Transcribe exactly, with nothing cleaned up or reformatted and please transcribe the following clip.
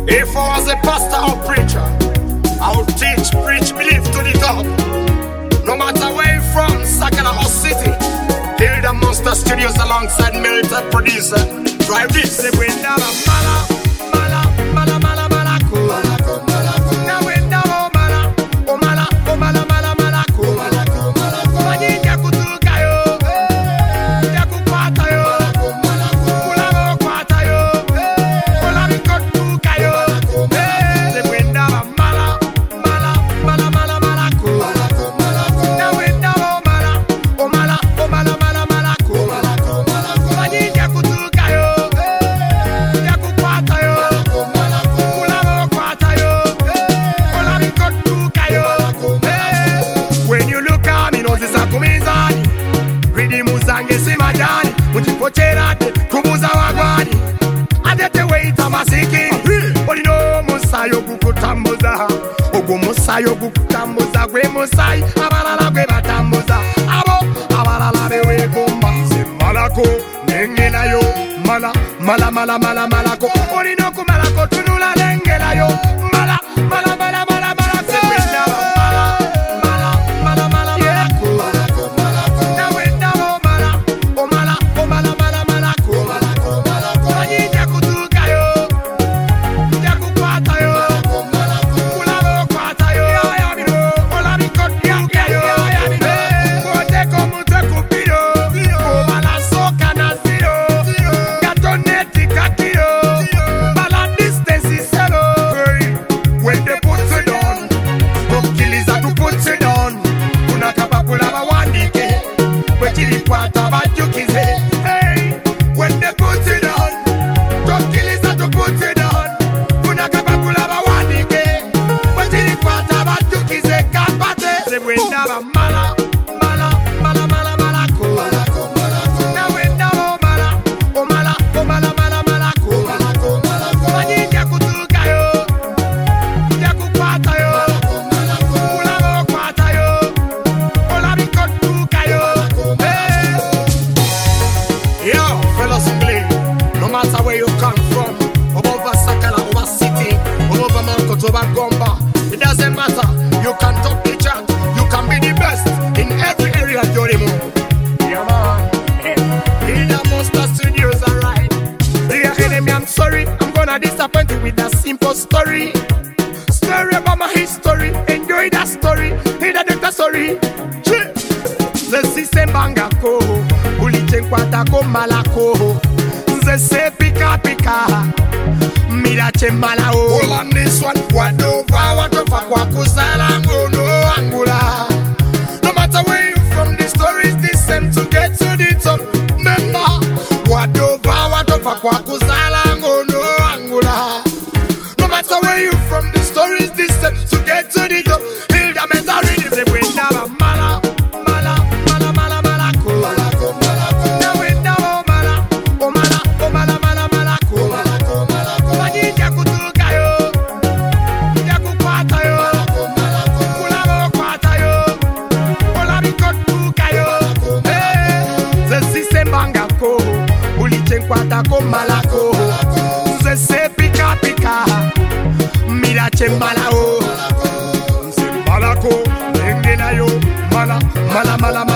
If I was a pastor or preacher, I would teach, preach, believe to the top. No matter where you're from, Sakala or City, here the Monster Studios alongside Military Producer. Drive this. They win down a mala, mala, mala, mala, mala, cool. Now win down a mala, oh mala, oh mala, mala, mala, cool. Mani yakutu kayo, yakukwata yo, kulamo kwata yo, kulami kotu kayo. They win down a mala, mala, mala, mala, mala, cool. Now win down a mala, oh mala, oh mala, mala, mala, cool. Mani yakutu kayo, yakukwata yo, kulamo kwata yo, kulami kotu kayo. When you look at me, no zisa kumizani, ridi muzange si majani, mujipocherate kumuza wagwani, adete weita masiki, oli no musayo kukutambuza, ogu musayo kukutambuza, gwe musai, abalala gwe batambuza, abo, abalala bewe kumba, se malako, nengela yo, mala, mala, mala, mala, malako, oli no kumalako, tunula nengela yo, mala, mala, mala, mala, mala, se wenda mala, mala, mala, mala, malako, na wenda mala, oh mala, oh mala, mala, malako, mani yakutuka yo, yakukwata yo, kulamo kwata yo, olami kotuka yo, kote komute kupido, obala soka na zero, gatoneti kakiro, bala distance is zero. When they put it on, don't kill is to put it on. Kuna kapapula bawandike, wechili kwata bajukize. Hey, when they put it on, don't kill is to put it on. Kuna kapapula bawandike, wechili kwata bajukize kapate. Se wenda ba mala, mala, mala, mala, mala, ko. Na wenda ba mala, oh mala, oh mala, mala, mala, ko. Mani yakutuka yo, yakukwata yo, kulamo kwata yo, olami kotuka yo. Hey. Yo, fellas in Glen, no matter where you come from, over Sakala, over City, over Manko, over Gomba, it doesn't matter. You can talk the chat, you can be the best in every area of your remote. Yeah, man. In the Monster Studios, alright. Dear enemy, I'm sorry, I'm gonna disappoint you with a simple story. Story about my history, enjoy that story, hear that doctor story. Ze system banga ko, uliche nkwata ko malako. Ze se pika pika, mira chembala o. All on this one, what over, what over, kwa kusala ngono angula. No matter where you from, the story is the same to get to the top. Remember, what over, what over, kwa kusala ngono angula. No matter where you from, the story is the same to get to the top. Heal the mental rhythm, they bring down a mala, mala, mala, mala, mala, ko. Now we down a mala, oh mala, oh mala, mala, mala, ko. Mani yakutuka yo, yakukwata yo, kulamo kwata yo, olami kotuka yo. Hey, ze system banga ko, uliche nkwata ko malako. Ze se pika pika, mira chembala o. Se malako, nengena yo, mala, mala, mala, mala.